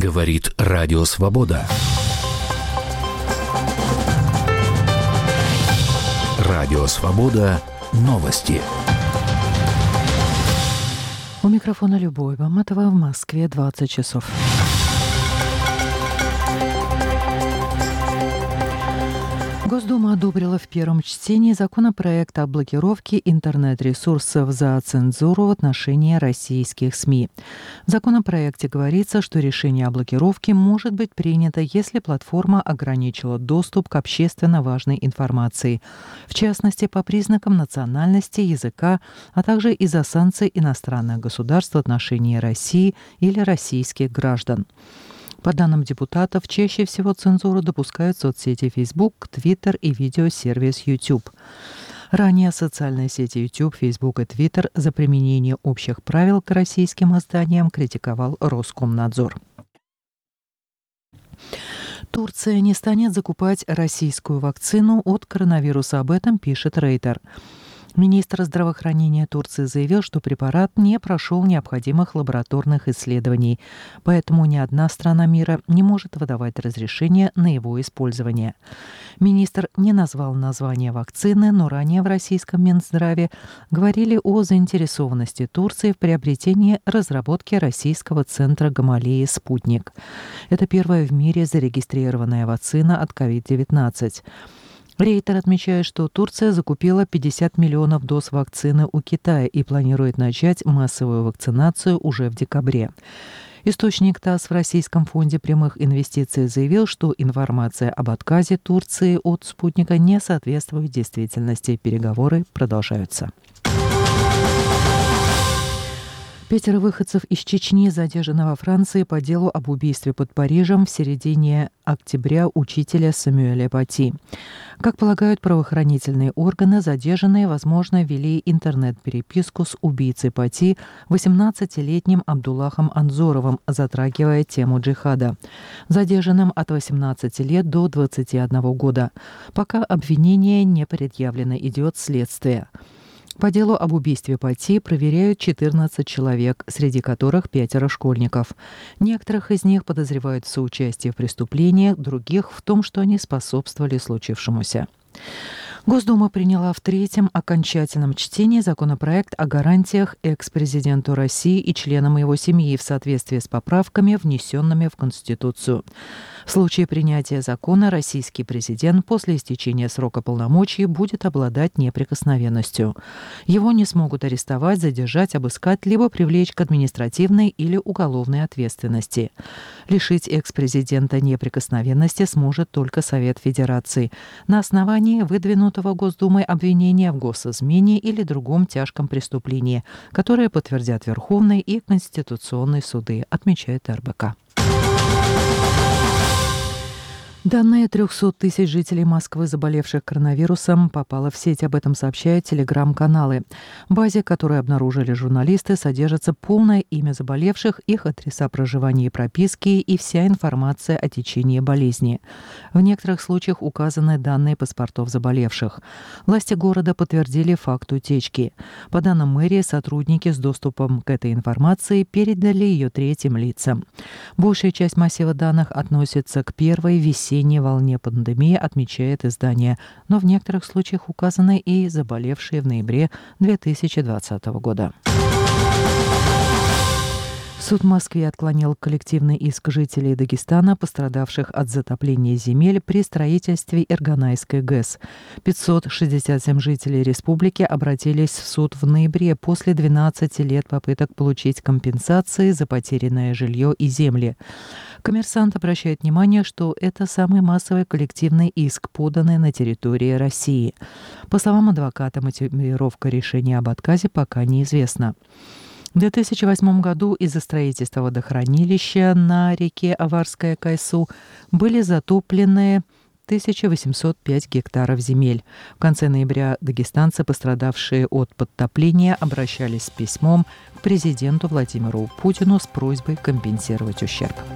Говорит Радио Свобода. Радио Свобода. Новости. У микрофона Любовь Баматова, в Москве 20 часов. Госдума одобрила в первом чтении законопроект о блокировке интернет-ресурсов за цензуру в отношении российских СМИ. В законопроекте говорится, что решение о блокировке может быть принято, если платформа ограничила доступ к общественно важной информации, в частности, по признакам национальности, языка, а также из-за санкций иностранных государств в отношении России или российских граждан. По данным депутатов, чаще всего цензуру допускают соцсети Facebook, Twitter и видеосервис YouTube. Ранее социальные сети YouTube, Facebook и Twitter за применение общих правил к российским изданиям критиковал Роскомнадзор. Турция не станет закупать российскую вакцину от коронавируса. Об этом пишет Рейтер. Министр здравоохранения Турции заявил, что препарат не прошел необходимых лабораторных исследований, поэтому ни одна страна мира не может выдавать разрешение на его использование. Министр не назвал название вакцины, но ранее в российском Минздраве говорили о заинтересованности Турции в приобретении разработки российского центра Гамалеи «Спутник». Это первая в мире зарегистрированная вакцина от COVID-19. Рейтер отмечает, что Турция закупила 50 миллионов доз вакцины у Китая и планирует начать массовую вакцинацию уже в декабре. Источник ТАСС в Российском фонде прямых инвестиций заявил, что информация об отказе Турции от «Спутника» не соответствует действительности. Переговоры продолжаются. 5 выходцев из Чечни задержаны во Франции по делу об убийстве под Парижем в середине октября учителя Самюэля Пати. Как полагают правоохранительные органы, задержанные, возможно, вели интернет-переписку с убийцей Пати, 18-летним Абдуллахом Анзоровым, затрагивая тему джихада. Задержанным от 18 лет до 21 года. Пока обвинение не предъявлено, идет следствие. По делу об убийстве Пати проверяют 14 человек, среди которых 5 школьников. Некоторых из них подозревают в соучастии в преступлениях, других в том, что они способствовали случившемуся. Госдума приняла в третьем окончательном чтении законопроект о гарантиях экс-президенту России и членам его семьи в соответствии с поправками, внесенными в Конституцию. В случае принятия закона российский президент после истечения срока полномочий будет обладать неприкосновенностью. Его не смогут арестовать, задержать, обыскать, либо привлечь к административной или уголовной ответственности. Лишить экс-президента неприкосновенности сможет только Совет Федерации на основании выдвинутого Госдумой обвинения в госизмене или другом тяжком преступлении, которое подтвердят Верховный и Конституционный суды, отмечает РБК. Данные 300 тысяч жителей Москвы, заболевших коронавирусом, попало в сеть. Об этом сообщают телеграм-каналы. В базе, которую обнаружили журналисты, содержится полное имя заболевших, их адреса проживания и прописки и вся информация о течении болезни. В некоторых случаях указаны данные паспортов заболевших. Власти города подтвердили факт утечки. По данным мэрии, сотрудники с доступом к этой информации передали ее третьим лицам. Большая часть массива данных относится к первой весенней волне пандемии, отмечает издание, но в некоторых случаях указаны и заболевшие в ноябре 2020 года. Суд в Москве отклонил коллективный иск жителей Дагестана, пострадавших от затопления земель при строительстве Ирганайской ГЭС. 567 жителей республики обратились в суд в ноябре после 12 лет попыток получить компенсации за потерянное жилье и земли. Коммерсант обращает внимание, что это самый массовый коллективный иск, поданный на территории России. По словам адвоката, мотивировка решения об отказе пока неизвестна. В 2008 году из-за строительства водохранилища на реке Аварская Кайсу были затоплены 1805 гектаров земель. В конце ноября дагестанцы, пострадавшие от подтопления, обращались с письмом к президенту Владимиру Путину с просьбой компенсировать ущерб.